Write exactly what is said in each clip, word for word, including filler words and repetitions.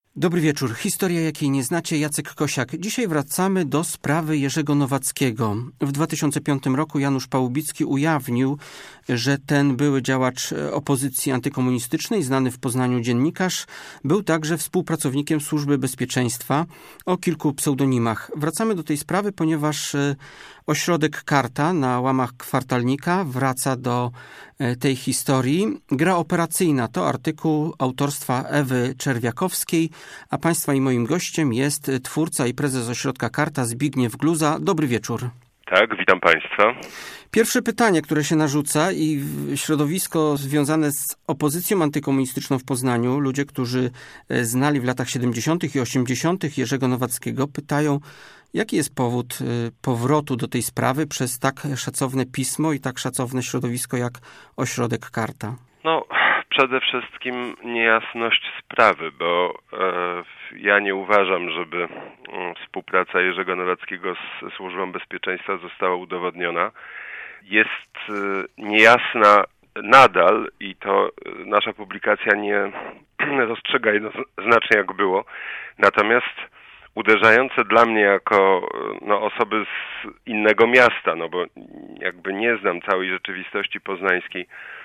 Dobry wieczór. Historia, jakiej nie znacie. Jacek Kosiak. Dzisiaj wracamy do sprawy Jerzego Nowackiego. W dwa tysiące piątym roku Janusz Pałubicki ujawnił, że ten były działacz opozycji antykomunistycznej, znany w Poznaniu dziennikarz, był także współpracownikiem Służby Bezpieczeństwa o kilku pseudonimach. Wracamy do tej sprawy, ponieważ ośrodek Karta na łamach Kwartalnika wraca do tej historii. Gra operacyjna to artykuł autorstwa Ewy Czerwiakowskiej, a Państwa i moim gościem jest twórca i prezes ośrodka Karta Zbigniew Gluza. Dobry wieczór. Tak, witam Państwa. Pierwsze pytanie, które się narzuca i środowisko związane z opozycją antykomunistyczną w Poznaniu, ludzie, którzy znali w latach siedemdziesiątych i osiemdziesiątych Jerzego Nowackiego, pytają, jaki jest powód powrotu do tej sprawy przez tak szacowne pismo i tak szacowne środowisko jak ośrodek Karta? No, przede wszystkim niejasność sprawy, bo e, ja nie uważam, żeby e, współpraca Jerzego Nowackiego z Służbą Bezpieczeństwa została udowodniona. Jest e, niejasna nadal i to nasza publikacja nie rozstrzyga jednoznacznie jak było. Natomiast uderzające dla mnie jako no, osoby z innego miasta, no bo jakby nie znam całej rzeczywistości poznańskiej,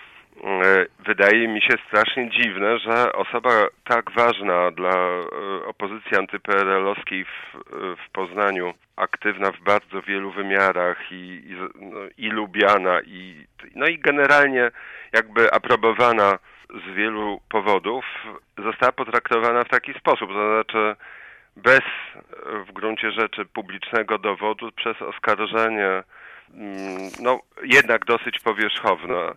wydaje mi się strasznie dziwne, że osoba tak ważna dla opozycji antype er el owskiej w, w Poznaniu, aktywna w bardzo wielu wymiarach i, i, no, i lubiana, i, no i generalnie jakby aprobowana z wielu powodów, została potraktowana w taki sposób, to znaczy bez w gruncie rzeczy publicznego dowodu, przez oskarżenie, no jednak dosyć powierzchowne.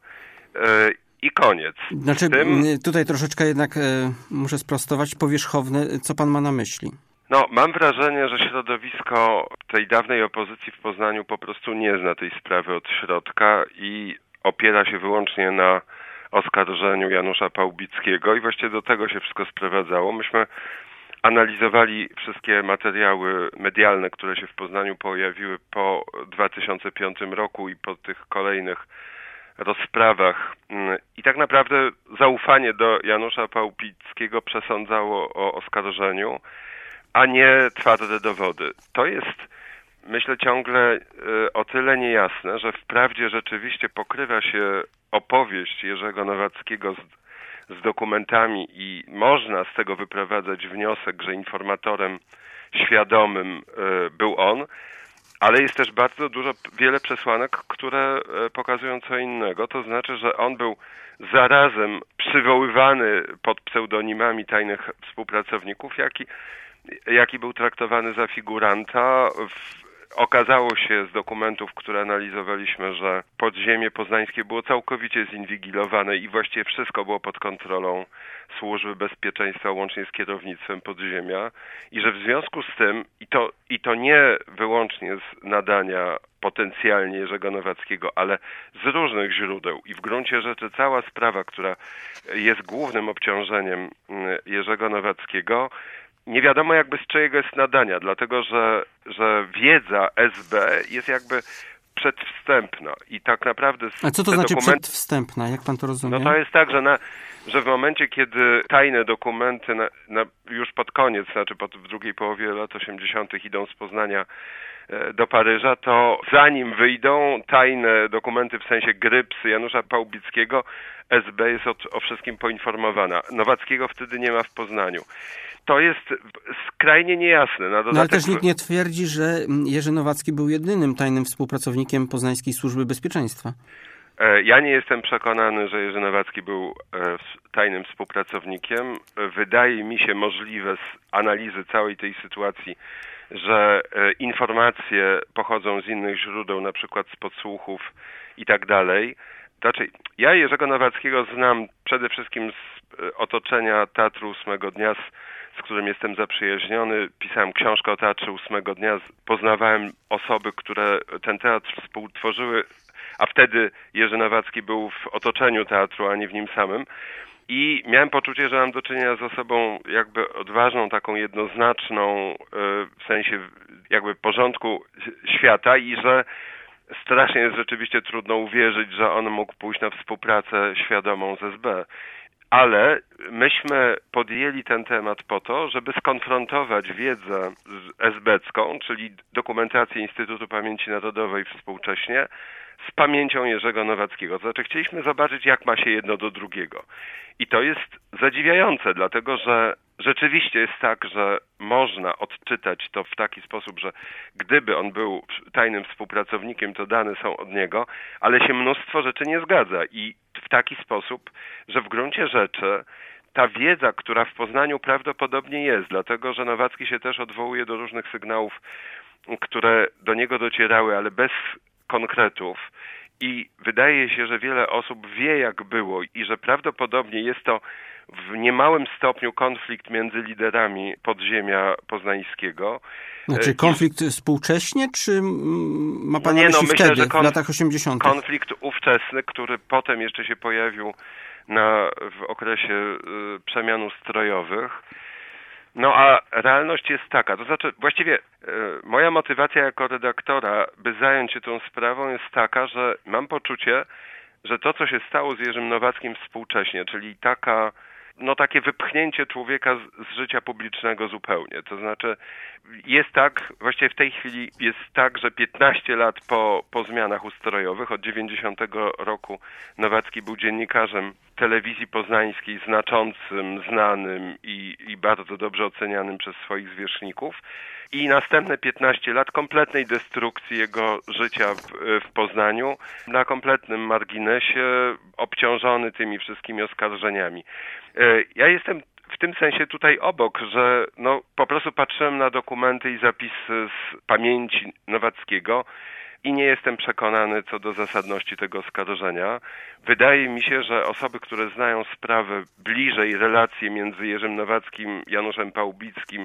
I koniec. Znaczy, tym, tutaj troszeczkę jednak e, muszę sprostować, powierzchowne. Co pan ma na myśli? No, mam wrażenie, że środowisko tej dawnej opozycji w Poznaniu po prostu nie zna tej sprawy od środka i opiera się wyłącznie na oskarżeniu Janusza Pałubickiego i właściwie do tego się wszystko sprowadzało. Myśmy analizowali wszystkie materiały medialne, które się w Poznaniu pojawiły po dwa tysiące piątym roku i po tych kolejnych rozprawach i tak naprawdę zaufanie do Janusza Pałubickiego przesądzało o oskarżeniu, a nie twarde dowody. To jest, myślę, ciągle o tyle niejasne, że wprawdzie rzeczywiście pokrywa się opowieść Jerzego Nowackiego z, z dokumentami i można z tego wyprowadzać wniosek, że informatorem świadomym był on, ale jest też bardzo dużo, wiele przesłanek, które pokazują co innego. To znaczy, że on był zarazem przywoływany pod pseudonimami tajnych współpracowników, jak i, jak i był traktowany za figuranta. W, okazało się z dokumentów, które analizowaliśmy, że podziemie poznańskie było całkowicie zinwigilowane i właściwie wszystko było pod kontrolą Służby Bezpieczeństwa, łącznie z kierownictwem podziemia i że w związku z tym, i to, i to nie wyłącznie z nadania potencjalnie Jerzego Nowackiego, ale z różnych źródeł i w gruncie rzeczy cała sprawa, która jest głównym obciążeniem Jerzego Nowackiego, nie wiadomo jakby z czyjego jest nadania, dlatego że, że wiedza es be jest jakby przedwstępna i tak naprawdę... A co to znaczy dokumenty... przedwstępna? Jak pan to rozumie? No to jest tak, że, na, że w momencie, kiedy tajne dokumenty na, na, już pod koniec, znaczy pod, w drugiej połowie lat osiemdziesiątych idą z Poznania do Paryża, to zanim wyjdą tajne dokumenty w sensie gryps Janusza Pałubickiego, es be jest o, o wszystkim poinformowana. Nowackiego wtedy nie ma w Poznaniu. To jest skrajnie niejasne. Na dodatek... No ale też nikt nie twierdzi, że Jerzy Nowacki był jedynym tajnym współpracownikiem Poznańskiej Służby Bezpieczeństwa. Ja nie jestem przekonany, że Jerzy Nowacki był tajnym współpracownikiem. Wydaje mi się możliwe z analizy całej tej sytuacji, że informacje pochodzą z innych źródeł, na przykład z podsłuchów i tak dalej. Znaczy, ja Jerzego Nowackiego znam przede wszystkim z otoczenia Teatru Ósmego Dnia, z, z którym jestem zaprzyjaźniony. Pisałem książkę o Teatrze Ósmego Dnia, poznawałem osoby, które ten teatr współtworzyły, a wtedy Jerzy Nowacki był w otoczeniu teatru, a nie w nim samym. I miałem poczucie, że mam do czynienia z osobą jakby odważną, taką jednoznaczną, w sensie jakby porządku świata i że strasznie jest rzeczywiście trudno uwierzyć, że on mógł pójść na współpracę świadomą z es be. ale myśmy podjęli ten temat po to, żeby skonfrontować wiedzę esbecką, czyli dokumentację Instytutu Pamięci Narodowej współcześnie, z pamięcią Jerzego Nowackiego. To znaczy chcieliśmy zobaczyć, jak ma się jedno do drugiego. I to jest zadziwiające, dlatego że rzeczywiście jest tak, że można odczytać to w taki sposób, że gdyby on był tajnym współpracownikiem, to dane są od niego, ale się mnóstwo rzeczy nie zgadza i w taki sposób, że w gruncie rzeczy ta wiedza, która w Poznaniu prawdopodobnie jest, dlatego że Nowacki się też odwołuje do różnych sygnałów, które do niego docierały, ale bez konkretów, i wydaje się, że wiele osób wie, jak było i że prawdopodobnie jest to w niemałym stopniu konflikt między liderami podziemia poznańskiego. Znaczy konflikt I... współcześnie, czy ma pan nie, na myśli no, myślę, wtedy, że konf... w latach osiemdziesiątych? Konflikt ówczesny, który potem jeszcze się pojawił na, w okresie y, przemian ustrojowych. No a realność jest taka, to znaczy właściwie y, moja motywacja jako redaktora, by zająć się tą sprawą, jest taka, że mam poczucie, że to, co się stało z Jerzym Nowackim współcześnie, czyli taka, no takie wypchnięcie człowieka z, z życia publicznego zupełnie. To znaczy jest tak, właściwie w tej chwili jest tak, że piętnaście lat po, po zmianach ustrojowych, od dziewięćdziesiątego roku Nowacki był dziennikarzem telewizji poznańskiej, znaczącym, znanym i, i bardzo dobrze ocenianym przez swoich zwierzchników. I następne piętnaście lat kompletnej destrukcji jego życia w, w Poznaniu, na kompletnym marginesie, obciążony tymi wszystkimi oskarżeniami. Ja jestem w tym sensie tutaj obok, że no, po prostu patrzyłem na dokumenty i zapisy z pamięci Nowackiego i nie jestem przekonany co do zasadności tego oskarżenia. Wydaje mi się, że osoby, które znają sprawę bliżej, relacje między Jerzym Nowackim, Januszem Pałubickim,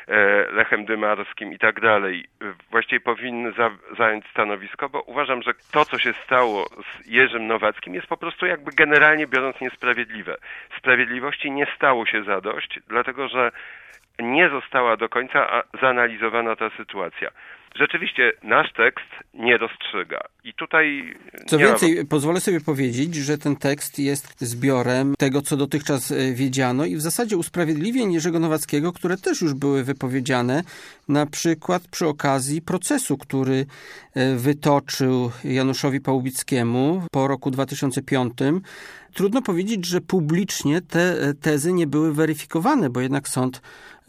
Lechem Dymarskim i tak dalej, właściwie powinny za, zająć stanowisko, bo uważam, że to, co się stało z Jerzym Nowackim, jest po prostu jakby generalnie biorąc niesprawiedliwe. Sprawiedliwości nie stało się zadość, dlatego że nie została do końca zanalizowana ta sytuacja. Rzeczywiście nasz tekst nie rozstrzyga. I tutaj... Co więcej, ma... pozwolę sobie powiedzieć, że ten tekst jest zbiorem tego, co dotychczas wiedziano i w zasadzie usprawiedliwień Jerzego Nowackiego, które też już były wypowiedziane, na przykład przy okazji procesu, który wytoczył Januszowi Pałubickiemu po roku dwa tysiące piątym. Trudno powiedzieć, że publicznie te tezy nie były weryfikowane, bo jednak sąd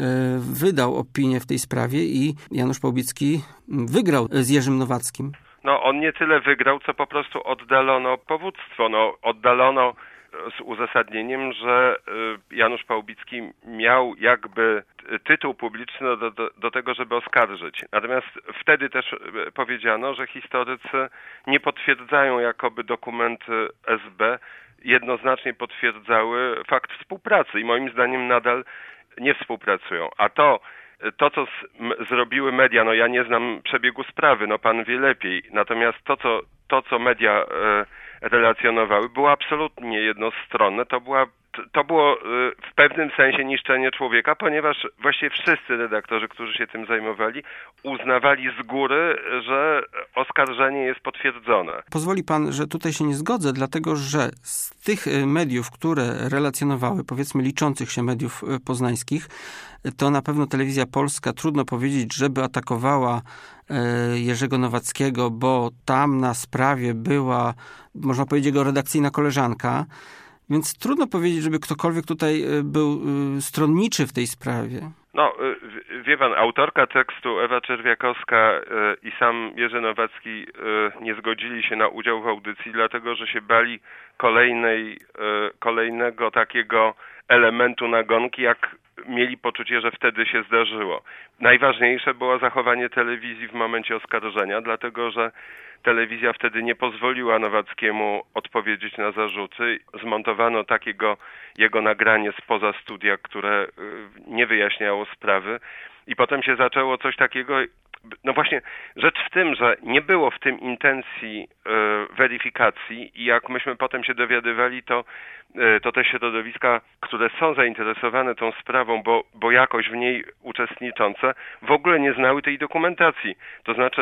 wydał opinię w tej sprawie i Janusz Pałubicki wygrał z Jerzym Nowackim. No on nie tyle wygrał, co po prostu oddalono powództwo. No oddalono z uzasadnieniem, że Janusz Pałubicki miał jakby tytuł publiczny do, do, do tego, żeby oskarżyć. Natomiast wtedy też powiedziano, że historycy nie potwierdzają, jakoby dokumenty S B jednoznacznie potwierdzały fakt współpracy i moim zdaniem nadal nie współpracują. A to, to co z, m, zrobiły media, no ja nie znam przebiegu sprawy, no pan wie lepiej. Natomiast to, co, to, co media e, relacjonowały, było absolutnie jednostronne. To była To było w pewnym sensie niszczenie człowieka, ponieważ właściwie wszyscy redaktorzy, którzy się tym zajmowali, uznawali z góry, że oskarżenie jest potwierdzone. Pozwoli pan, że tutaj się nie zgodzę, dlatego że z tych mediów, które relacjonowały, powiedzmy liczących się mediów poznańskich, to na pewno Telewizja Polska, trudno powiedzieć, żeby atakowała Jerzego Nowackiego, bo tam na sprawie była, można powiedzieć, jego redakcyjna koleżanka. Więc trudno powiedzieć, żeby ktokolwiek tutaj był stronniczy w tej sprawie. No, wie pan, autorka tekstu Ewa Czerwiakowska i sam Jerzy Nowacki nie zgodzili się na udział w audycji, dlatego że się bali kolejnej, kolejnego takiego elementu nagonki, jak mieli poczucie, że wtedy się zdarzyło. Najważniejsze było zachowanie telewizji w momencie oskarżenia, dlatego że telewizja wtedy nie pozwoliła Nowackiemu odpowiedzieć na zarzuty. Zmontowano takiego jego nagranie spoza studia, które nie wyjaśniało sprawy. I potem się zaczęło coś takiego. No właśnie, rzecz w tym, że nie było w tym intencji y, weryfikacji i jak myśmy potem się dowiadywali, to, y, to te środowiska, które są zainteresowane tą sprawą, bo, bo jakoś w niej uczestniczące, w ogóle nie znały tej dokumentacji. To znaczy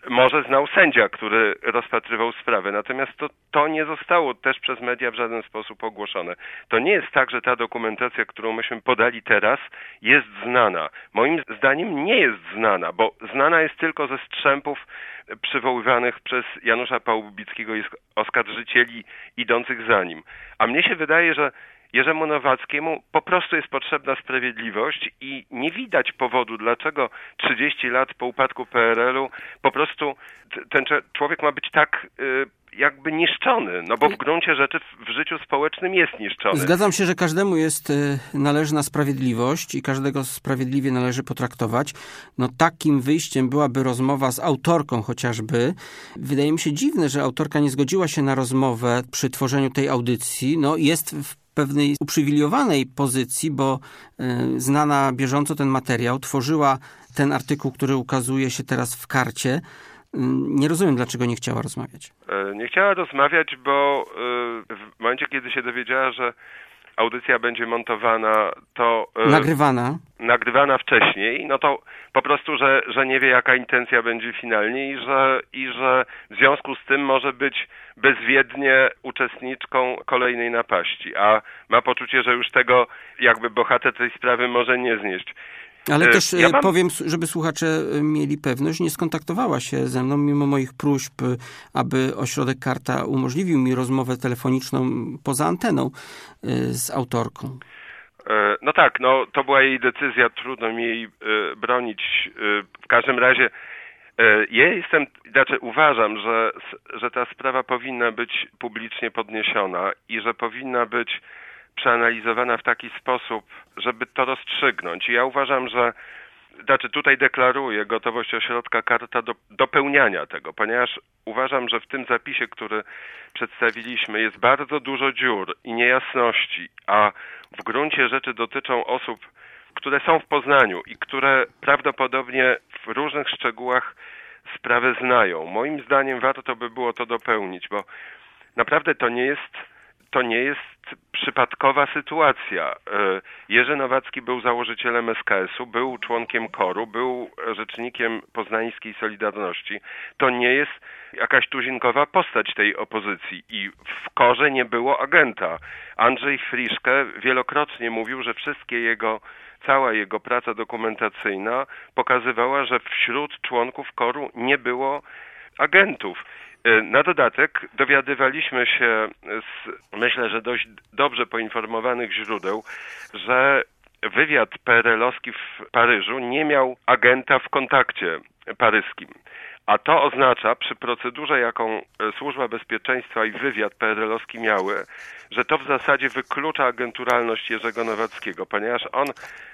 może znał sędzia, który rozpatrywał sprawę. Natomiast to, to nie zostało też przez media w żaden sposób ogłoszone. To nie jest tak, że ta dokumentacja, którą myśmy podali teraz, jest znana. Moim zdaniem nie jest znana, bo znana jest tylko ze strzępów przywoływanych przez Janusza Pałubickiego i oskarżycieli idących za nim. A mnie się wydaje, że Jerzemu Nowackiemu po prostu jest potrzebna sprawiedliwość i nie widać powodu, dlaczego trzydzieści lat po upadku P R L u po prostu ten człowiek ma być tak y, jakby niszczony, no bo w gruncie rzeczy w życiu społecznym jest niszczony. Zgadzam się, że każdemu jest należna sprawiedliwość i każdego sprawiedliwie należy potraktować. No takim wyjściem byłaby rozmowa z autorką chociażby. Wydaje mi się dziwne, że autorka nie zgodziła się na rozmowę przy tworzeniu tej audycji. No jest w pewnej uprzywilejowanej pozycji, bo y, zna na bieżąco ten materiał, tworzyła ten artykuł, który ukazuje się teraz w Karcie. Nie rozumiem, dlaczego nie chciała rozmawiać. Nie chciała rozmawiać, bo w momencie, kiedy się dowiedziała, że audycja będzie montowana, to... Nagrywana. Nagrywana wcześniej, no to po prostu, że, że nie wie, jaka intencja będzie finalnie i że, i że w związku z tym może być bezwiednie uczestniczką kolejnej napaści, a ma poczucie, że już tego jakby bohater tej sprawy może nie znieść. Ale też ja mam... powiem, żeby słuchacze mieli pewność, nie skontaktowała się ze mną mimo moich próśb, aby ośrodek Karta umożliwił mi rozmowę telefoniczną poza anteną z autorką. No tak, no to była jej decyzja, trudno mi jej bronić. W każdym razie ja jestem, znaczy uważam, że, że ta sprawa powinna być publicznie podniesiona i że powinna być przeanalizowana w taki sposób, żeby to rozstrzygnąć. I ja uważam, że znaczy tutaj deklaruję gotowość ośrodka Karta do dopełniania tego, ponieważ uważam, że w tym zapisie, który przedstawiliśmy, jest bardzo dużo dziur i niejasności, a w gruncie rzeczy dotyczą osób, które są w Poznaniu i które prawdopodobnie w różnych szczegółach sprawę znają. Moim zdaniem warto by było to dopełnić, bo naprawdę to nie jest To nie jest przypadkowa sytuacja. Jerzy Nowacki był założycielem S K S u, był członkiem koru, był rzecznikiem poznańskiej Solidarności. To nie jest jakaś tuzinkowa postać tej opozycji i w korze nie było agenta. Andrzej Friszke wielokrotnie mówił, że wszystkie jego, cała jego praca dokumentacyjna pokazywała, że wśród członków koru nie było agentów. Na dodatek dowiadywaliśmy się z, myślę, że dość dobrze poinformowanych źródeł, że wywiad P R L owski w Paryżu nie miał agenta w kontakcie paryskim. A to oznacza, przy procedurze, jaką Służba Bezpieczeństwa i wywiad P R L owski miały, że to w zasadzie wyklucza agenturalność Jerzego Nowackiego, ponieważ on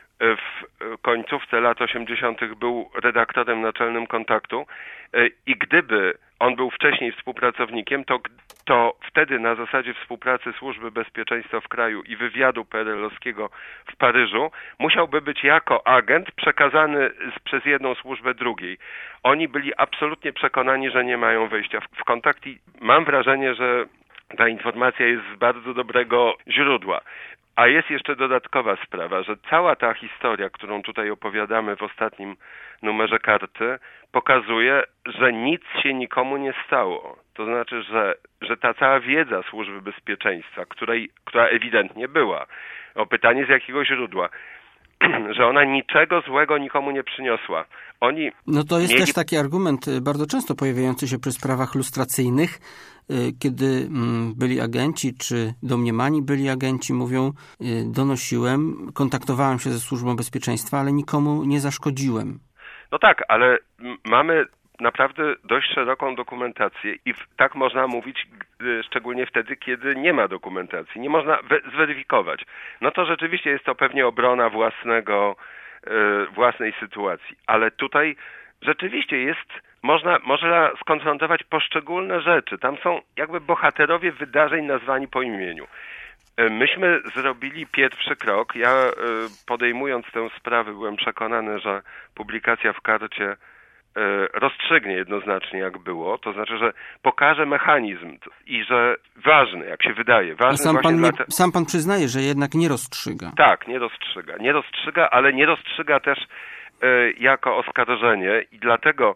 w końcówce lat osiemdziesiątych był redaktorem naczelnym Kontaktu i gdyby on był wcześniej współpracownikiem, to, to wtedy na zasadzie współpracy Służby Bezpieczeństwa w kraju i wywiadu P R L owskiego w Paryżu musiałby być jako agent przekazany z, przez jedną służbę drugiej. Oni byli absolutnie przekonani, że nie mają wejścia w, w kontakt i mam wrażenie, że ta informacja jest z bardzo dobrego źródła. A jest jeszcze dodatkowa sprawa, że cała ta historia, którą tutaj opowiadamy w ostatnim numerze Karty, pokazuje, że nic się nikomu nie stało. To znaczy, że, że ta cała wiedza Służby Bezpieczeństwa, której, która ewidentnie była, o pytanie z jakiego źródła, że ona niczego złego nikomu nie przyniosła. Oni no to jest mieli... też taki argument bardzo często pojawiający się przy sprawach lustracyjnych, kiedy byli agenci, czy domniemani byli agenci, mówią, donosiłem, kontaktowałem się ze Służbą Bezpieczeństwa, ale nikomu nie zaszkodziłem. No tak, ale mamy naprawdę dość szeroką dokumentację i tak można mówić szczególnie wtedy, kiedy nie ma dokumentacji, nie można zweryfikować. No to rzeczywiście jest to pewnie obrona własnego, własnej sytuacji, ale tutaj rzeczywiście jest, można, można skonfrontować poszczególne rzeczy. Tam są jakby bohaterowie wydarzeń nazwani po imieniu. Myśmy zrobili pierwszy krok. Ja podejmując tę sprawę byłem przekonany, że publikacja w Karcie rozstrzygnie jednoznacznie, jak było. To znaczy, że pokaże mechanizm i że ważny, jak się wydaje. Ważny A sam pan, nie, te... sam pan przyznaje, że jednak nie rozstrzyga. Tak, nie rozstrzyga. Nie rozstrzyga, ale nie rozstrzyga też y, jako oskarżenie i dlatego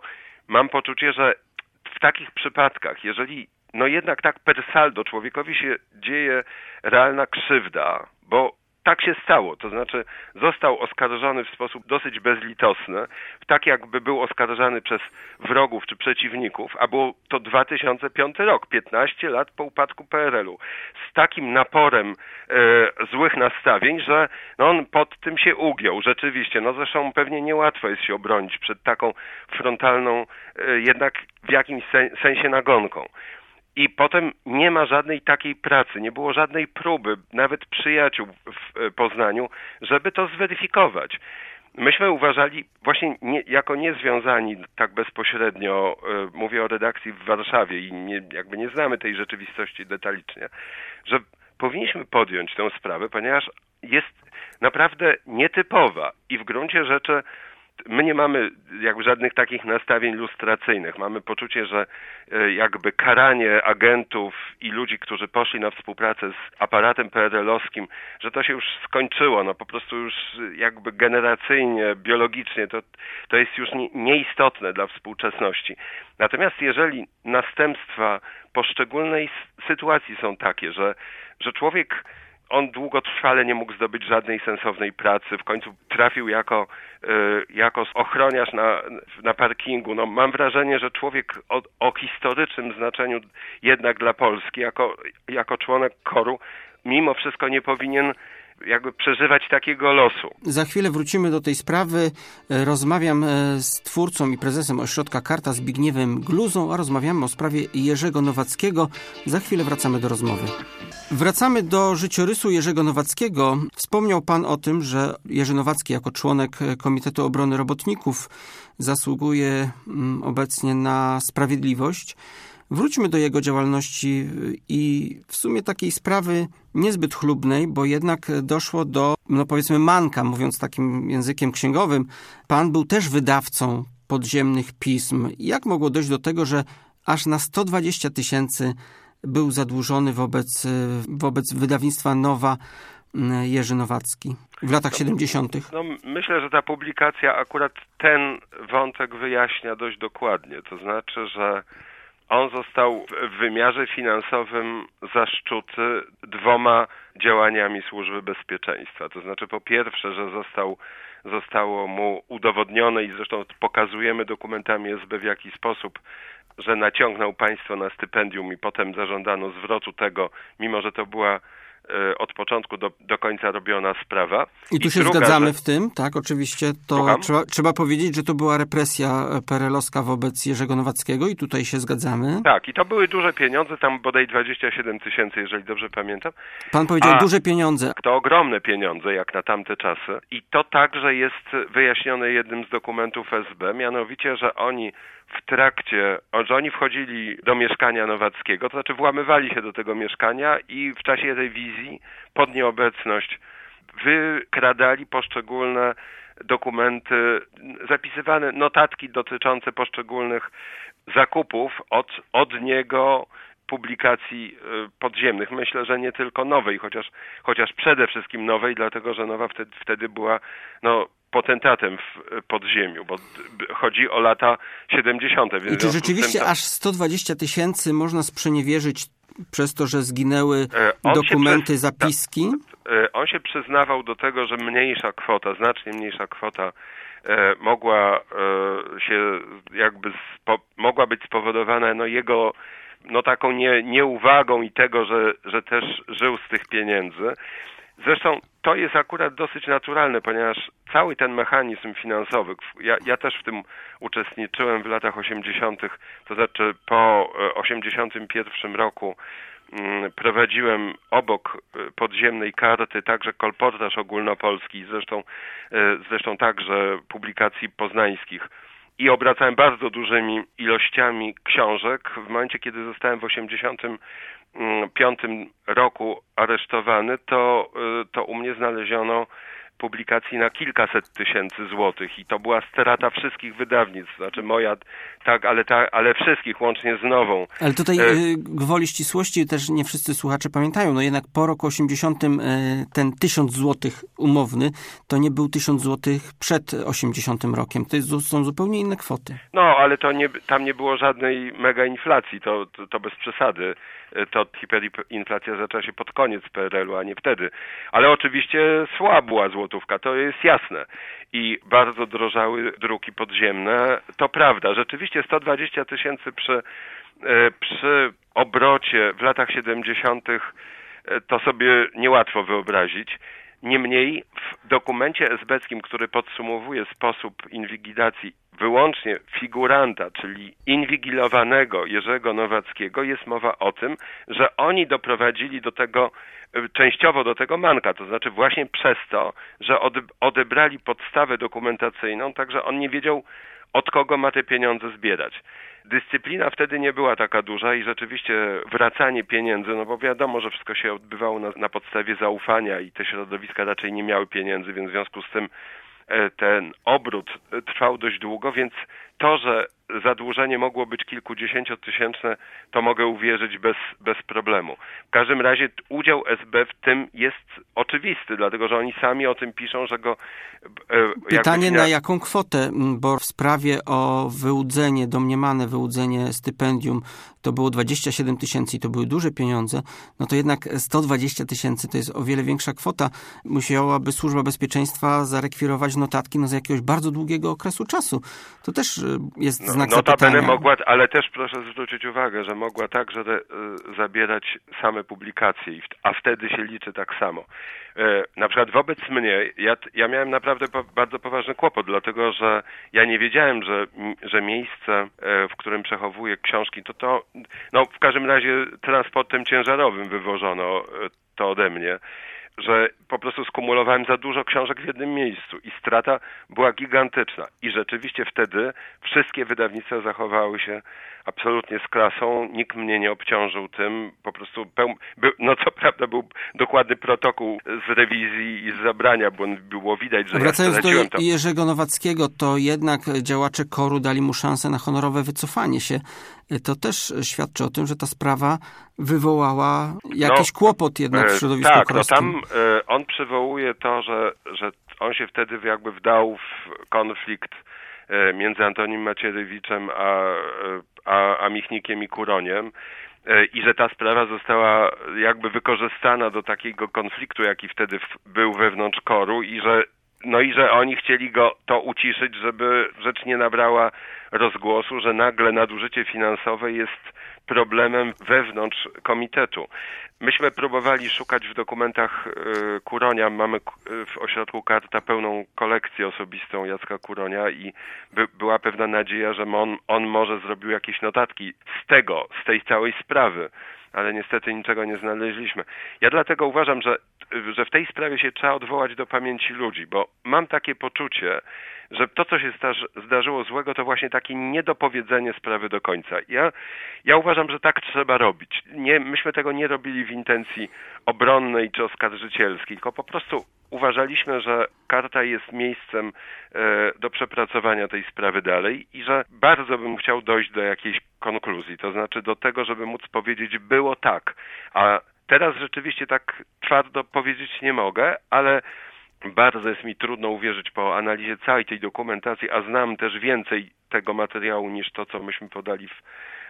mam poczucie, że w takich przypadkach, jeżeli no jednak tak per saldo człowiekowi się dzieje realna krzywda, bo tak się stało, to znaczy został oskarżony w sposób dosyć bezlitosny, tak jakby był oskarżany przez wrogów czy przeciwników, a było to dwa tysiące piąty rok, piętnaście lat po upadku P R L-u, z takim naporem e, złych nastawień, że no on pod tym się ugiął, rzeczywiście, no zresztą pewnie niełatwo jest się obronić przed taką frontalną, e, jednak w jakimś sen, sensie nagonką. I potem nie ma żadnej takiej pracy, nie było żadnej próby, nawet przyjaciół w Poznaniu, żeby to zweryfikować. Myśmy uważali, właśnie nie, jako niezwiązani tak bezpośrednio, y, mówię o redakcji w Warszawie i nie, jakby nie znamy tej rzeczywistości detalicznie, że powinniśmy podjąć tę sprawę, ponieważ jest naprawdę nietypowa i w gruncie rzeczy my nie mamy jakby żadnych takich nastawień lustracyjnych. Mamy poczucie, że jakby karanie agentów i ludzi, którzy poszli na współpracę z aparatem P R L-owskim, że to się już skończyło, no po prostu już jakby generacyjnie, biologicznie to, to jest już nie, nieistotne dla współczesności. Natomiast jeżeli następstwa poszczególnej sytuacji są takie, że, że człowiek on długotrwale nie mógł zdobyć żadnej sensownej pracy. W końcu trafił jako, y, jako ochroniarz na, na parkingu. No, mam wrażenie, że człowiek o, o historycznym znaczeniu jednak dla Polski, jako, jako członek koru, mimo wszystko nie powinien jakby przeżywać takiego losu. Za chwilę wrócimy do tej sprawy. Rozmawiam z twórcą i prezesem Ośrodka Karta Zbigniewem Gluzą, a rozmawiamy o sprawie Jerzego Nowackiego. Za chwilę wracamy do rozmowy. Wracamy do życiorysu Jerzego Nowackiego. Wspomniał pan o tym, że Jerzy Nowacki jako członek Komitetu Obrony Robotników zasługuje obecnie na sprawiedliwość. Wróćmy do jego działalności i w sumie takiej sprawy niezbyt chlubnej, bo jednak doszło do, no powiedzmy, manka, mówiąc takim językiem księgowym. Pan był też wydawcą podziemnych pism. Jak mogło dojść do tego, że aż na sto dwadzieścia tysięcy był zadłużony wobec, wobec wydawnictwa Nowa Jerzy Nowacki w latach siedemdziesiątych? No, myślę, że ta publikacja akurat ten wątek wyjaśnia dość dokładnie. To znaczy, że on został w wymiarze finansowym zaszczuty dwoma działaniami Służby Bezpieczeństwa. To znaczy po pierwsze, że został, zostało mu udowodnione i zresztą pokazujemy dokumentami S B w jaki sposób, że naciągnął państwo na stypendium i potem zażądano zwrotu tego, mimo że to była od początku do, do końca robiona sprawa. I tu I się druga, zgadzamy że... w tym, tak? Oczywiście to trzeba, trzeba powiedzieć, że to była represja P R L-owska wobec Jerzego Nowackiego i tutaj się zgadzamy. Tak, i to były duże pieniądze, tam bodaj dwadzieścia siedem tysięcy, jeżeli dobrze pamiętam. Pan powiedział A duże pieniądze. To ogromne pieniądze, jak na tamte czasy. I to także jest wyjaśnione jednym z dokumentów S B, mianowicie, że oni w trakcie, że oni wchodzili do mieszkania Nowackiego, to znaczy włamywali się do tego mieszkania i w czasie rewizji pod nieobecność wykradali poszczególne dokumenty, zapisywane notatki dotyczące poszczególnych zakupów od, od niego, publikacji podziemnych. Myślę, że nie tylko Nowej, chociaż, chociaż przede wszystkim Nowej, dlatego że Nowa wtedy, wtedy była no, potentatem w podziemiu, bo chodzi o lata siedemdziesiąte. I czy rzeczywiście tym, aż sto dwadzieścia tysięcy można sprzeniewierzyć przez to, że zginęły dokumenty, przez, zapiski? Ta, on się przyznawał do tego, że mniejsza kwota, znacznie mniejsza kwota e, mogła e, się jakby spo, mogła być spowodowana no, jego no, taką nie, nieuwagą i tego, że, że też żył z tych pieniędzy. Zresztą to jest akurat dosyć naturalne, ponieważ cały ten mechanizm finansowy, ja, ja też w tym uczestniczyłem w latach osiemdziesiątych, to znaczy po osiemdziesiątym pierwszym roku mm, prowadziłem obok podziemnej karty także kolportaż ogólnopolski, zresztą, zresztą także publikacji poznańskich. I obracałem bardzo dużymi ilościami książek. W momencie, kiedy zostałem w osiemdziesiątym piątym roku aresztowany, to, to u mnie znaleziono publikacji na kilkaset tysięcy złotych i to była strata wszystkich wydawnictw, znaczy moja, tak, ale, ta, ale wszystkich, łącznie z Nową. Ale tutaj e... gwoli ścisłości też nie wszyscy słuchacze pamiętają, no jednak po roku osiemdziesiątym ten tysiąc złotych umowny to nie był tysiąc złotych przed osiemdziesiątym rokiem, to jest, są zupełnie inne kwoty. No, ale to nie, tam nie było żadnej mega inflacji, to, to, to bez przesady. To hiperinflacja zaczęła się pod koniec P R L u, a nie wtedy. Ale oczywiście słabła złotówka, to jest jasne. I bardzo drożały druki podziemne. To prawda, rzeczywiście sto dwadzieścia tysięcy przy, przy obrocie w latach siedemdziesiątych to sobie niełatwo wyobrazić. Niemniej w dokumencie esbeckim, który podsumowuje sposób inwigilacji wyłącznie figuranta, czyli inwigilowanego Jerzego Nowackiego, jest mowa o tym, że oni doprowadzili do tego, częściowo do tego manka, to znaczy właśnie przez to, że odebrali podstawę dokumentacyjną, także on nie wiedział, od kogo ma te pieniądze zbierać. Dyscyplina wtedy nie była taka duża i rzeczywiście wracanie pieniędzy, no bo wiadomo, że wszystko się odbywało na, na podstawie zaufania i te środowiska raczej nie miały pieniędzy, więc w związku z tym ten obrót trwał dość długo, więc to, że zadłużenie mogło być kilkudziesięciotysięczne, to mogę uwierzyć bez, bez problemu. W każdym razie udział S B w tym jest oczywisty, dlatego że oni sami o tym piszą, że go... E, Pytanie jakby... na jaką kwotę, bo w sprawie o wyłudzenie, domniemane wyłudzenie stypendium to było dwadzieścia siedem tysięcy i to były duże pieniądze, no to jednak sto dwadzieścia tysięcy to jest o wiele większa kwota. Musiałaby Służba Bezpieczeństwa zarekwirować notatki no, z jakiegoś bardzo długiego okresu czasu. To też jest no, znak notabene zapytania. Mogła, ale też proszę zwrócić uwagę, że mogła także y, zabierać same publikacje, a wtedy się liczy tak samo. Y, na przykład wobec mnie, ja, ja miałem naprawdę po, bardzo poważny kłopot, dlatego że ja nie wiedziałem, że, że miejsce, y, w którym przechowuję książki, to to, no w każdym razie transportem ciężarowym wywożono y, to ode mnie, że po prostu skumulowałem za dużo książek w jednym miejscu i strata była gigantyczna. I rzeczywiście wtedy wszystkie wydawnictwa zachowały się absolutnie z klasą, nikt mnie nie obciążył tym, po prostu peł... był, no co prawda był dokładny protokół z rewizji i z zabrania, bo było widać, że Wracając ja do to. Jerzego Nowackiego, to jednak działacze KOR-u dali mu szansę na honorowe wycofanie się. To też świadczy o tym, że ta sprawa wywołała jakiś no, kłopot jednak w środowisku tak, korskim. Tak, no tam e, on przywołuje to, że, że on się wtedy jakby wdał w konflikt e, między Antonim Macierewiczem a, a, a Michnikiem i Kuroniem e, i że ta sprawa została jakby wykorzystana do takiego konfliktu, jaki wtedy w, był wewnątrz KOR-u i że no i że oni chcieli go to uciszyć, żeby rzecz nie nabrała rozgłosu, że nagle nadużycie finansowe jest problemem wewnątrz komitetu. Myśmy próbowali szukać w dokumentach y, Kuronia, mamy w ośrodku Karta pełną kolekcję osobistą Jacka Kuronia i by, była pewna nadzieja, że on, on może zrobił jakieś notatki z tego, z tej całej sprawy, ale niestety niczego nie znaleźliśmy. Ja dlatego uważam, że, że w tej sprawie się trzeba odwołać do pamięci ludzi, bo mam takie poczucie, że to, co się zdarzyło złego, to właśnie takie niedopowiedzenie sprawy do końca. Ja, ja uważam, że tak trzeba robić. Nie, myśmy tego nie robili w intencji obronnej czy oskarżycielskiej, tylko po prostu uważaliśmy, że Karta jest miejscem e, do przepracowania tej sprawy dalej i że bardzo bym chciał dojść do jakiejś konkluzji, to znaczy do tego, żeby móc powiedzieć, było tak, a teraz rzeczywiście tak twardo powiedzieć nie mogę, ale bardzo jest mi trudno uwierzyć po analizie całej tej dokumentacji, a znam też więcej tego materiału niż to, co myśmy podali w,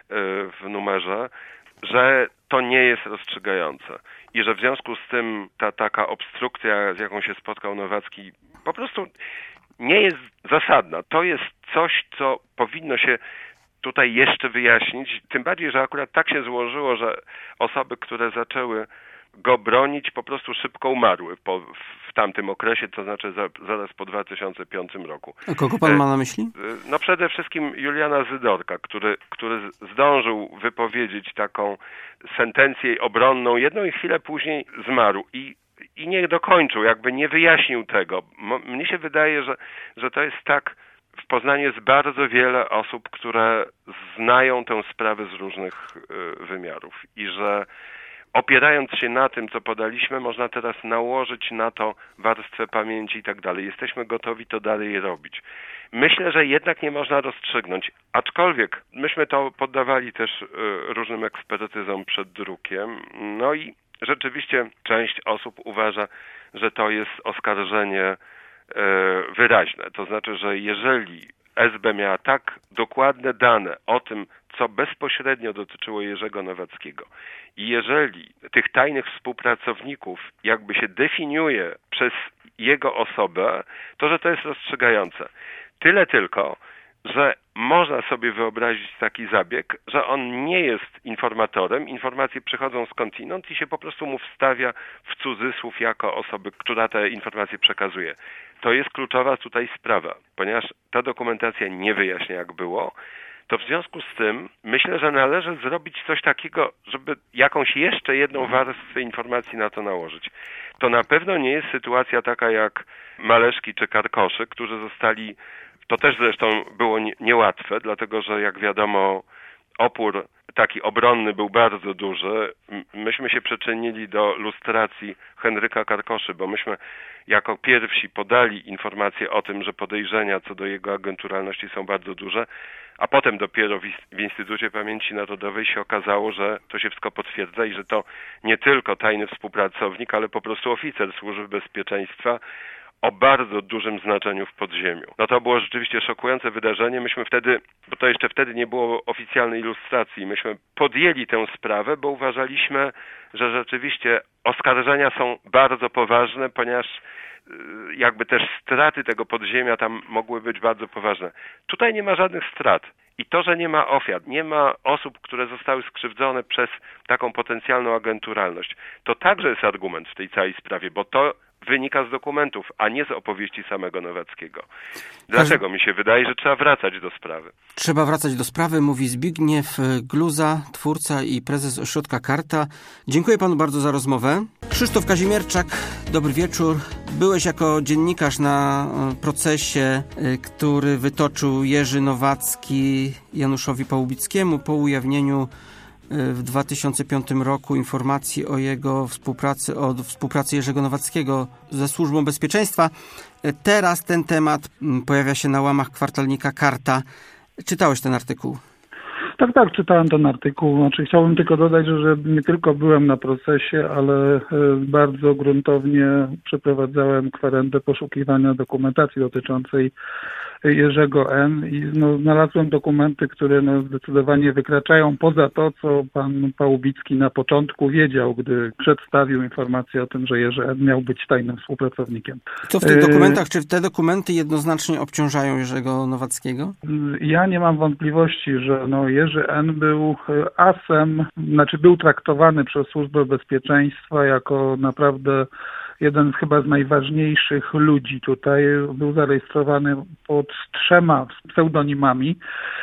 w numerze, że to nie jest rozstrzygające i że w związku z tym ta taka obstrukcja, z jaką się spotkał Nowacki, po prostu nie jest zasadna. To jest coś, co powinno się tutaj jeszcze wyjaśnić, tym bardziej, że akurat tak się złożyło, że osoby, które zaczęły go bronić, po prostu szybko umarły po, w tamtym okresie, to znaczy za, zaraz po dwa tysiące piątym roku. A kogo pan ma na myśli? No przede wszystkim Juliana Zydorka, który, który zdążył wypowiedzieć taką sentencję obronną, jedną chwilę później zmarł i i nie dokończył, jakby nie wyjaśnił tego. Mnie się wydaje, że, że to jest tak, w Poznaniu jest bardzo wiele osób, które znają tę sprawę z różnych y, wymiarów i że opierając się na tym, co podaliśmy, można teraz nałożyć na to warstwę pamięci i tak dalej. Jesteśmy gotowi to dalej robić. Myślę, że jednak nie można rozstrzygnąć, aczkolwiek myśmy to poddawali też różnym ekspertyzom przed drukiem, no i rzeczywiście część osób uważa, że to jest oskarżenie wyraźne. To znaczy, że jeżeli S B miała tak dokładne dane o tym, co bezpośrednio dotyczyło Jerzego Nowackiego i jeżeli tych tajnych współpracowników jakby się definiuje przez jego osobę, to że to jest rozstrzygające. Tyle tylko, że można sobie wyobrazić taki zabieg, że on nie jest informatorem, informacje przychodzą skądinąd i się po prostu mu wstawia w cudzysłów jako osoby, która te informacje przekazuje. To jest kluczowa tutaj sprawa, ponieważ ta dokumentacja nie wyjaśnia, jak było, to w związku z tym myślę, że należy zrobić coś takiego, żeby jakąś jeszcze jedną warstwę informacji na to nałożyć. To na pewno nie jest sytuacja taka jak Maleszki czy Karkoszy, którzy zostali, to też zresztą było niełatwe, dlatego że jak wiadomo opór taki obronny był bardzo duży. Myśmy się przyczynili do lustracji Henryka Karkoszy, bo myśmy jako pierwsi podali informację o tym, że podejrzenia co do jego agenturalności są bardzo duże, a potem dopiero w Instytucie Pamięci Narodowej się okazało, że to się wszystko potwierdza i że to nie tylko tajny współpracownik, ale po prostu oficer Służby Bezpieczeństwa o bardzo dużym znaczeniu w podziemiu. No to było rzeczywiście szokujące wydarzenie. Myśmy wtedy, bo to jeszcze wtedy nie było oficjalnej ilustracji, myśmy podjęli tę sprawę, bo uważaliśmy, że rzeczywiście oskarżenia są bardzo poważne, ponieważ jakby też straty tego podziemia tam mogły być bardzo poważne. Tutaj nie ma żadnych strat. I to, że nie ma ofiar, nie ma osób, które zostały skrzywdzone przez taką potencjalną agenturalność, to także jest argument w tej całej sprawie, bo to wynika z dokumentów, a nie z opowieści samego Nowackiego. Dlatego mi się wydaje, że trzeba wracać do sprawy. Trzeba wracać do sprawy, mówi Zbigniew Gluza, twórca i prezes Ośrodka Karta. Dziękuję panu bardzo za rozmowę. Krzysztof Kazimierczak, dobry wieczór. Byłeś jako dziennikarz na procesie, który wytoczył Jerzy Nowacki Januszowi Pałubickiemu po ujawnieniu w dwa tysiące piątym roku informacji o jego współpracy, o współpracy Jerzego Nowackiego ze Służbą Bezpieczeństwa. Teraz ten temat pojawia się na łamach kwartalnika Karta. Czytałeś ten artykuł? Tak, tak, czytałem ten artykuł. Znaczy, chciałbym tylko dodać, że nie tylko byłem na procesie, ale bardzo gruntownie przeprowadzałem kwerendę poszukiwania dokumentacji dotyczącej Jerzego N. i no, znalazłem dokumenty, które no, zdecydowanie wykraczają poza to, co pan Pałubicki na początku wiedział, gdy przedstawił informację o tym, że Jerzy N. miał być tajnym współpracownikiem. Co w tych dokumentach? Czy te dokumenty jednoznacznie obciążają Jerzego Nowackiego? Ja nie mam wątpliwości, że no, Jerzy N. był asem, znaczy był traktowany przez Służbę Bezpieczeństwa jako naprawdę jeden z chyba z najważniejszych ludzi tutaj. Był zarejestrowany pod trzema pseudonimami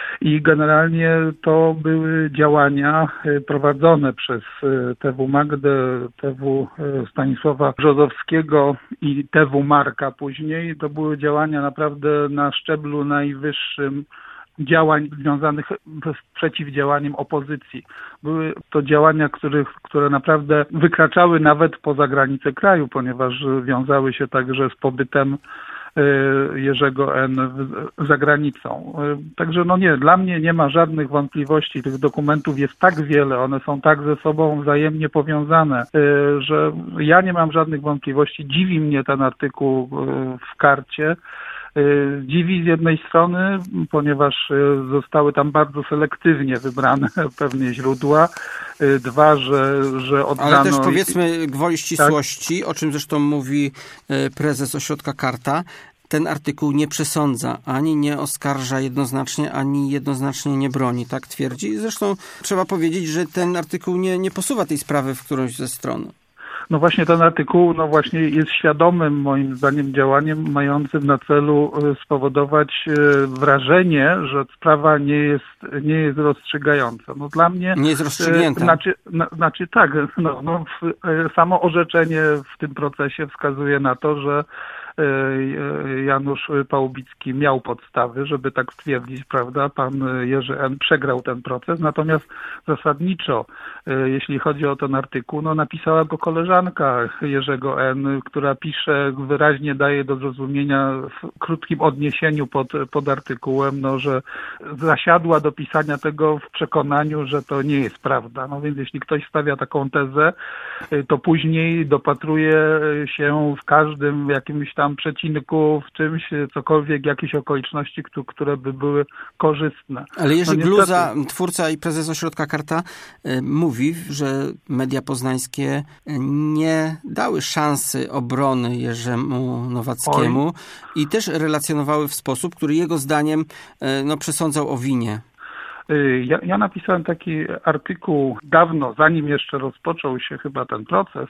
i generalnie to były działania prowadzone przez T W Magdę, T W Stanisława Brzozowskiego i T W Marka później. To były działania naprawdę na szczeblu najwyższym działań związanych z przeciwdziałaniem opozycji. Były to działania, których, które naprawdę wykraczały nawet poza granice kraju, ponieważ wiązały się także z pobytem Jerzego N. za granicą. Także no nie, dla mnie nie ma żadnych wątpliwości. Tych dokumentów jest tak wiele, one są tak ze sobą wzajemnie powiązane, że ja nie mam żadnych wątpliwości. Dziwi mnie ten artykuł w Karcie. Dziwi z jednej strony, ponieważ zostały tam bardzo selektywnie wybrane pewnie źródła. Dwa, że, że oddano... Ale też powiedzmy gwoli ścisłości, tak? O czym zresztą mówi prezes Ośrodka Karta. Ten artykuł nie przesądza, ani nie oskarża jednoznacznie, ani jednoznacznie nie broni, tak twierdzi. Zresztą trzeba powiedzieć, że ten artykuł nie, nie posuwa tej sprawy w którąś ze stron. No właśnie ten artykuł no właśnie jest świadomym moim zdaniem działaniem mającym na celu spowodować wrażenie, że sprawa nie jest, nie jest rozstrzygająca. No dla mnie... Nie jest rozstrzygnięta. Znaczy, na, znaczy tak, no, no, samo orzeczenie w tym procesie wskazuje na to, że Janusz Pałubicki miał podstawy, żeby tak stwierdzić, prawda? Pan Jerzy N. przegrał ten proces, natomiast zasadniczo, jeśli chodzi o ten artykuł, no napisała go koleżanka Jerzego N., która pisze, wyraźnie daje do zrozumienia w krótkim odniesieniu pod, pod artykułem, no, że zasiadła do pisania tego w przekonaniu, że to nie jest prawda. No więc jeśli ktoś stawia taką tezę, to później dopatruje się w każdym jakimś tam przecinku, w czymś, cokolwiek, jakieś okoliczności, które by były korzystne. Ale Jerzy no, Gluza, twórca i prezes Ośrodka Karta, mówi, że media poznańskie nie dały szansy obrony Jerzemu Nowackiemu Oj. i też relacjonowały w sposób, który jego zdaniem no, przesądzał o winie. Ja, ja napisałem taki artykuł dawno, zanim jeszcze rozpoczął się chyba ten proces,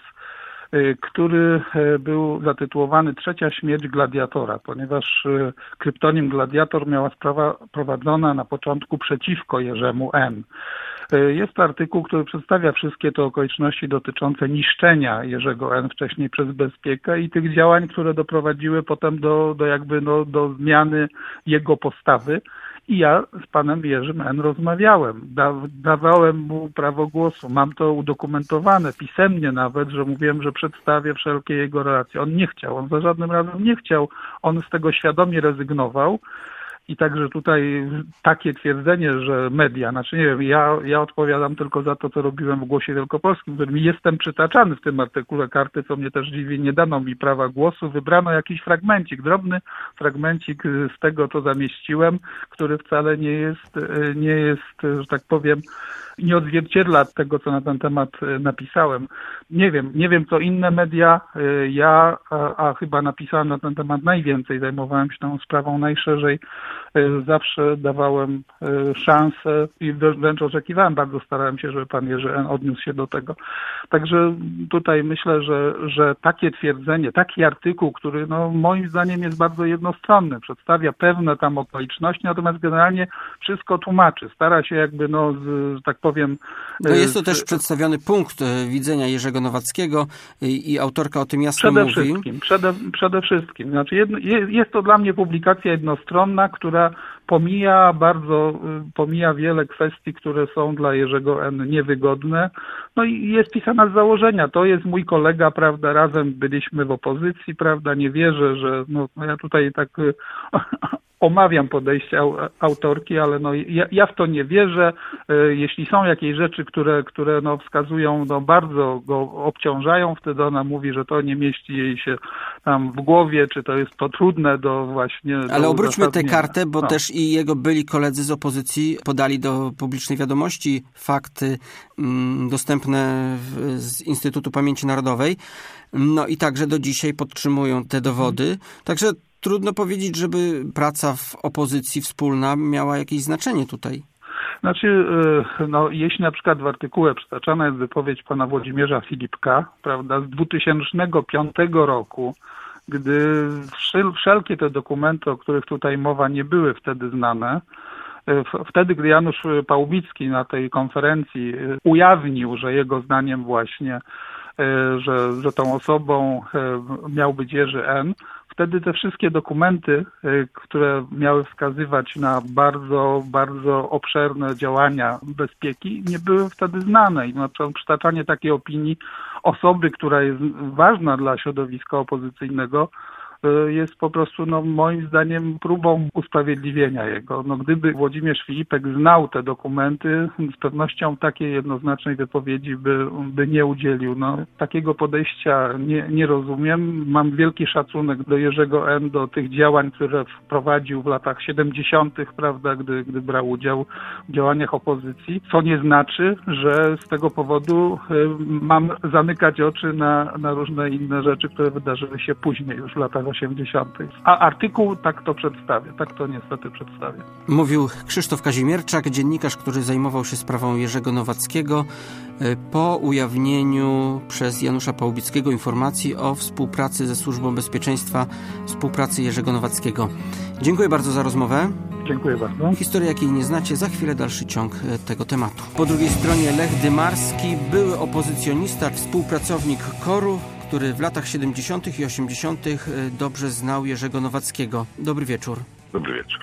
który był zatytułowany Trzecia śmierć gladiatora, ponieważ kryptonim Gladiator miała sprawa prowadzona na początku przeciwko Jerzemu N. Jest to artykuł, który przedstawia wszystkie te okoliczności dotyczące niszczenia Jerzego N. wcześniej przez Bezpiekę i tych działań, które doprowadziły potem do, do jakby no, do zmiany jego postawy. I ja z panem Jerzym N. rozmawiałem, da, dawałem mu prawo głosu, mam to udokumentowane, pisemnie nawet, że mówiłem, że przedstawię wszelkie jego relacje. On nie chciał, on za żadnym razem nie chciał, on z tego świadomie rezygnował. I także tutaj takie twierdzenie, że media, znaczy nie wiem, ja, ja odpowiadam tylko za to, co robiłem w Głosie Wielkopolskim, w którym jestem przytaczany w tym artykule Karty, co mnie też dziwi, nie dano mi prawa głosu, wybrano jakiś fragmencik, drobny fragmencik z tego, co zamieściłem, który wcale nie jest, nie jest, że tak powiem, nie odzwierciedla tego, co na ten temat napisałem. Nie wiem, nie wiem, co inne media. Ja, a, a chyba napisałem na ten temat najwięcej, zajmowałem się tą sprawą najszerzej. Zawsze dawałem szansę i wręcz oczekiwałem, bardzo starałem się, żeby pan Jerzy N. odniósł się do tego. Także tutaj myślę, że, że takie twierdzenie, taki artykuł, który no, moim zdaniem jest bardzo jednostronny, przedstawia pewne tam okoliczności, natomiast generalnie wszystko tłumaczy. Stara się jakby, no, z, że tak powiem... No jest to z... też przedstawiony punkt widzenia Jerzego Nowackiego i, i autorka o tym jasno przede mówi. Wszystkim, przede, przede wszystkim. Znaczy jedno, jest to dla mnie publikacja jednostronna, która pomija bardzo, pomija wiele kwestii, które są dla Jerzego N. niewygodne. No i jest pisana z założenia. To jest mój kolega, prawda, razem byliśmy w opozycji, prawda, nie wierzę, że, no, no ja tutaj tak omawiam podejście autorki, ale no ja, ja w to nie wierzę. Jeśli są jakieś rzeczy, które, które no wskazują, no bardzo go obciążają, wtedy ona mówi, że to nie mieści jej się tam w głowie, czy to jest to trudne do właśnie... Ale do obróćmy tę kartę, bo no. też i jego byli koledzy z opozycji podali do publicznej wiadomości fakty mm, dostępne w, z Instytutu Pamięci Narodowej. No i także do dzisiaj podtrzymują te dowody. Także trudno powiedzieć, żeby praca w opozycji wspólna miała jakieś znaczenie tutaj. Znaczy, no, jeśli na przykład w artykule przytaczana jest wypowiedź pana Włodzimierza Filipka, prawda, z dwutysięcznego piątego roku, gdy wszelkie te dokumenty, o których tutaj mowa, nie były wtedy znane, wtedy, gdy Janusz Pałubicki na tej konferencji ujawnił, że jego zdaniem właśnie, że, że tą osobą miał być Jerzy N., wtedy te wszystkie dokumenty, które miały wskazywać na bardzo, bardzo obszerne działania bezpieki, nie były wtedy znane. I na przykład przytaczanie takiej opinii osoby, która jest ważna dla środowiska opozycyjnego, jest po prostu, no, moim zdaniem, próbą usprawiedliwienia jego. No, gdyby Włodzimierz Filipek znał te dokumenty, z pewnością takiej jednoznacznej wypowiedzi by, by nie udzielił. No, takiego podejścia nie, nie rozumiem. Mam wielki szacunek do Jerzego N., do tych działań, które wprowadził w latach siedemdziesiątych, prawda, gdy, gdy brał udział w działaniach opozycji, co nie znaczy, że z tego powodu y, mam zamykać oczy na, na różne inne rzeczy, które wydarzyły się później, już w latach osiemdziesiątych. A artykuł tak to przedstawia, tak to niestety przedstawia. Mówił Krzysztof Kazimierczak, dziennikarz, który zajmował się sprawą Jerzego Nowackiego po ujawnieniu przez Janusza Pałubickiego informacji o współpracy ze Służbą Bezpieczeństwa, współpracy Jerzego Nowackiego. Dziękuję bardzo za rozmowę. Dziękuję bardzo. Historia, jakiej nie znacie, za chwilę dalszy ciąg tego tematu. Po drugiej stronie Lech Dymarski, były opozycjonista, współpracownik KOR-u, który w latach siedemdziesiątych i osiemdziesiątych dobrze znał Jerzego Nowackiego. Dobry wieczór. Dobry wieczór.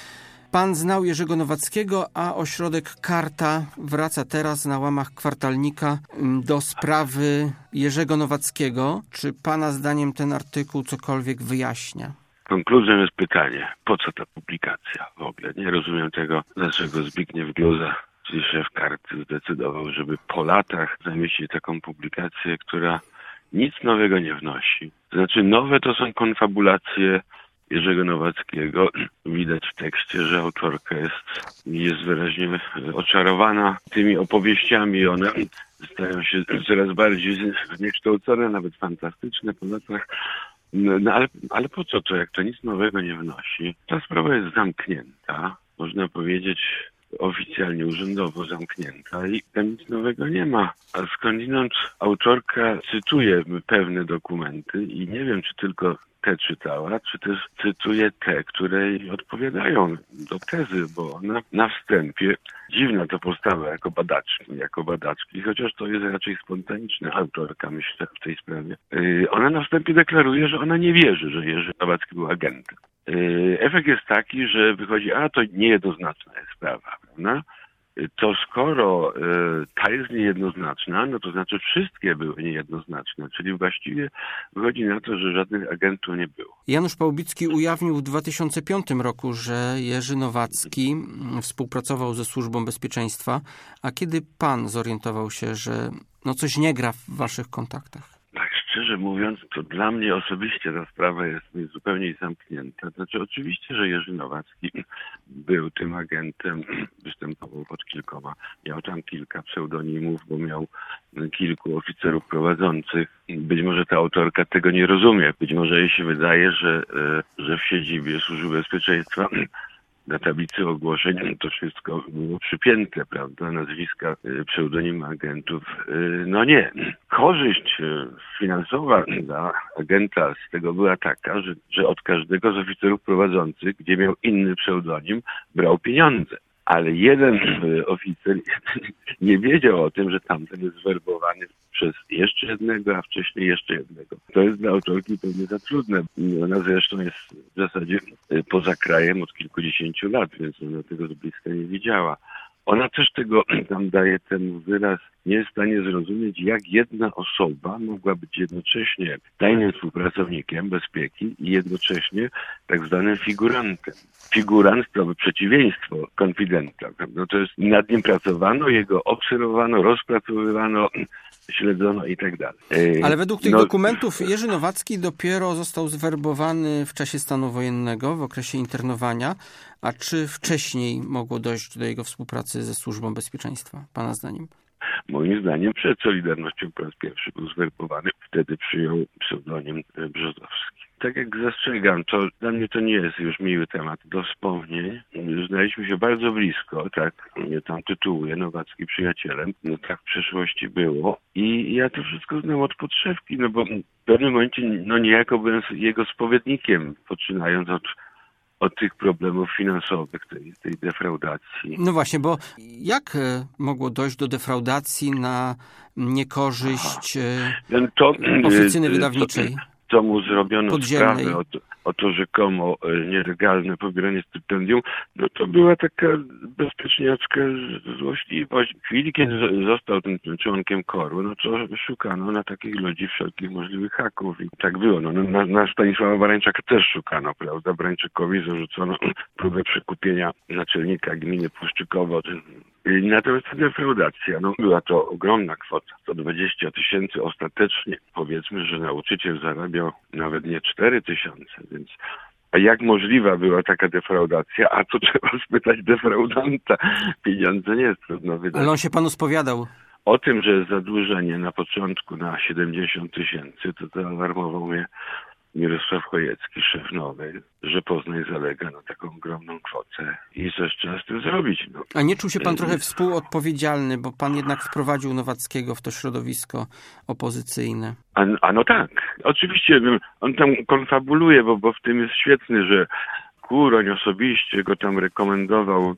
Pan znał Jerzego Nowackiego, a ośrodek Karta wraca teraz na łamach kwartalnika do sprawy Jerzego Nowackiego. Czy pana zdaniem ten artykuł cokolwiek wyjaśnia? Konkluzją jest pytanie, po co ta publikacja w ogóle? Nie rozumiem tego, dlaczego Zbigniew Gloza, czyli szef Karty, zdecydował, żeby po latach zamieścić taką publikację, która nic nowego nie wnosi. Znaczy nowe to są konfabulacje Jerzego Nowackiego. Widać w tekście, że autorka jest, jest wyraźnie oczarowana tymi opowieściami. One stają się coraz bardziej zniekształcone, nawet fantastyczne po latach. No, no ale, ale po co to, jak to nic nowego nie wnosi? Ta sprawa jest zamknięta, można powiedzieć oficjalnie, urzędowo zamknięta i tam nic nowego nie ma. A skądinąd autorka cytuje pewne dokumenty i nie wiem, czy tylko te czytała, czy też cytuje te, które jej odpowiadają do tezy, bo ona na wstępie, dziwna to postawa jako badaczki, jako badaczki, chociaż to jest raczej spontaniczna autorka, myślę, w tej sprawie. Yy, ona na wstępie deklaruje, że ona nie wierzy, że Jerzy Nowacki był agentem. Yy, efekt jest taki, że wychodzi, a to niejednoznaczna jest sprawa, prawda? To skoro y, ta jest niejednoznaczna, no to znaczy wszystkie były niejednoznaczne, czyli właściwie wychodzi na to, że żadnych agentów nie było. Janusz Pałubicki ujawnił w dwa tysiące piątym roku, że Jerzy Nowacki współpracował ze Służbą Bezpieczeństwa. A kiedy pan zorientował się, że no coś nie gra w waszych kontaktach? Tak szczerze mówiąc, to dla mnie osobiście ta sprawa jest zupełnie zamknięta. Znaczy oczywiście, że Jerzy Nowacki był tym agentem, występował pod kilkoma, miał tam kilka pseudonimów, bo miał kilku oficerów prowadzących. Być może ta autorka tego nie rozumie, być może jej się wydaje, że, że w siedzibie Służby Bezpieczeństwa na tablicy ogłoszeń to wszystko było przypięte, prawda, nazwiska, pseudonimy agentów. No nie. Korzyść finansowa dla agenta z tego była taka, że, że od każdego z oficerów prowadzących, gdzie miał inny pseudonim, brał pieniądze. Ale jeden oficer nie wiedział o tym, że tamten jest zwerbowany przez jeszcze jednego, a wcześniej jeszcze jednego. To jest dla autorki pewnie za trudne. Ona zresztą jest w zasadzie poza krajem od kilkudziesięciu lat, więc ona tego z bliska nie widziała. Ona też tego tam daje ten wyraz, nie jest w stanie zrozumieć, jak jedna osoba mogła być jednocześnie tajnym współpracownikiem bezpieki i jednocześnie tak zwanym figurantem. Figurant to przeciwieństwo konfidenta. No to jest, nad nim pracowano, jego obserwowano, rozpracowywano, śledzono i tak dalej. Ale według tych no, dokumentów Jerzy Nowacki dopiero został zwerbowany w czasie stanu wojennego, w okresie internowania. A czy wcześniej mogło dojść do jego współpracy ze Służbą Bezpieczeństwa, pana zdaniem? Moim zdaniem przed Solidarnością po raz pierwszy był zwerbowany. Wtedy przyjął pseudonim Brzozowski. Tak jak zastrzegam, to dla mnie to nie jest już miły temat do wspomnień. Znaliśmy się bardzo blisko, tak mnie tam tytułuje Nowacki przyjacielem. No tak w przeszłości było. I ja to wszystko znam od podszewki, no bo w pewnym momencie no niejako byłem jego spowiednikiem, poczynając od od tych problemów finansowych, tej, tej defraudacji. No właśnie, bo jak mogło dojść do defraudacji na niekorzyść Aha. to, oficyny wydawniczej? To, to mu zrobiono podziemnej. sprawę o to, o to rzekomo nielegalne pobieranie stypendium, no to była taka bezpieczniacka złośliwość. W chwili, kiedy został tym członkiem koru, no to szukano na takich ludzi wszelkich możliwych haków. I tak było. No, na, na Stanisława Barańczaka też szukano, prawda? Barańczakowi zarzucono próbę przekupienia naczelnika gminy Puszczykowo. Natomiast defraudacja, no była to ogromna kwota, sto dwadzieścia tysięcy ostatecznie. Powiedzmy, że nauczyciel zarabiał nawet nie cztery tysiące, więc a jak możliwa była taka defraudacja? A to trzeba spytać defraudanta. Pieniądze nie jest trudno wydać. Ale on się panu spowiadał. O tym, że jest zadłużenie na początku na siedemdziesiąt tysięcy, to zaalarmował mnie Mirosław Chojecki, szef Nowej, że Poznań zalega na taką ogromną kwotę i coś trzeba z tym zrobić. No. A nie czuł się pan trochę współodpowiedzialny, bo pan jednak wprowadził Nowackiego w to środowisko opozycyjne? A, a no tak, oczywiście on tam konfabuluje, bo, bo w tym jest świetny, że Kuroń osobiście go tam rekomendował.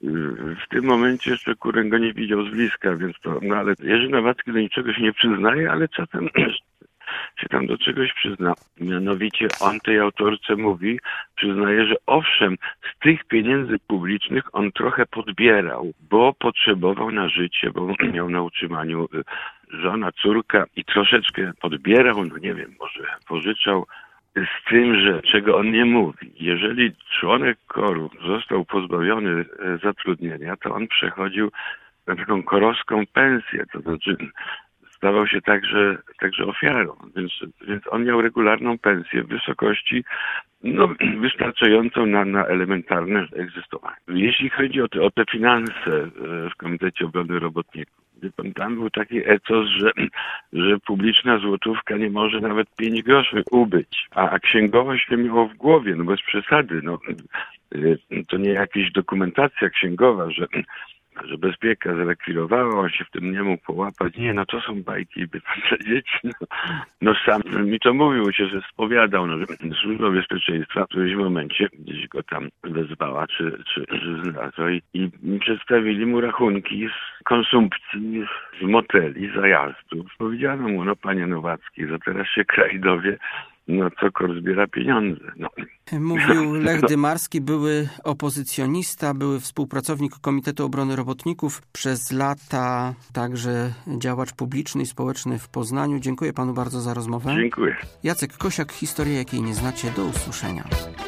W tym momencie jeszcze Kuroń go nie widział z bliska, więc to, no ale Jerzy Nowacki do niczego się nie przyznaje, ale czasem się tam do czegoś przyzna. Mianowicie on tej autorce mówi, przyznaje, że owszem, z tych pieniędzy publicznych on trochę podbierał, bo potrzebował na życie, bo miał na utrzymaniu żona, córka i troszeczkę podbierał, no nie wiem, może pożyczał, z tym, że czego on nie mówi. Jeżeli członek koru został pozbawiony zatrudnienia, to on przechodził na taką korowską pensję, to znaczy stawał się także, także ofiarą, więc, więc on miał regularną pensję w wysokości no, wystarczającą na, na elementarne egzystowanie. Jeśli chodzi o te, o te finanse w Komitecie Obrony Robotników, tam był taki etos, że, że publiczna złotówka nie może nawet pięć groszy ubyć, a, a księgowość to miało w głowie, no bez przesady, no, to nie jakaś dokumentacja księgowa, że że bezpieka zrekwirowała, on się w tym nie mógł połapać. Nie, no to są bajki, by pan powiedzieć. No, no sam mi to mówił, się, że spowiadał, no, że Służba Bezpieczeństwa w którymś momencie gdzieś go tam wezwała, czy, czy, czy znalazła i, i przedstawili mu rachunki z konsumpcji, z moteli, zajazdów. Powiedziano mu, no panie Nowacki, że teraz się kraj dowie, no co K O R zbiera pieniądze. No. Mówił Lech Dymarski, były opozycjonista, były współpracownik Komitetu Obrony Robotników, przez lata także działacz publiczny i społeczny w Poznaniu. Dziękuję panu bardzo za rozmowę. Dziękuję. Jacek Kosiak, historia jakiej nie znacie. Do usłyszenia.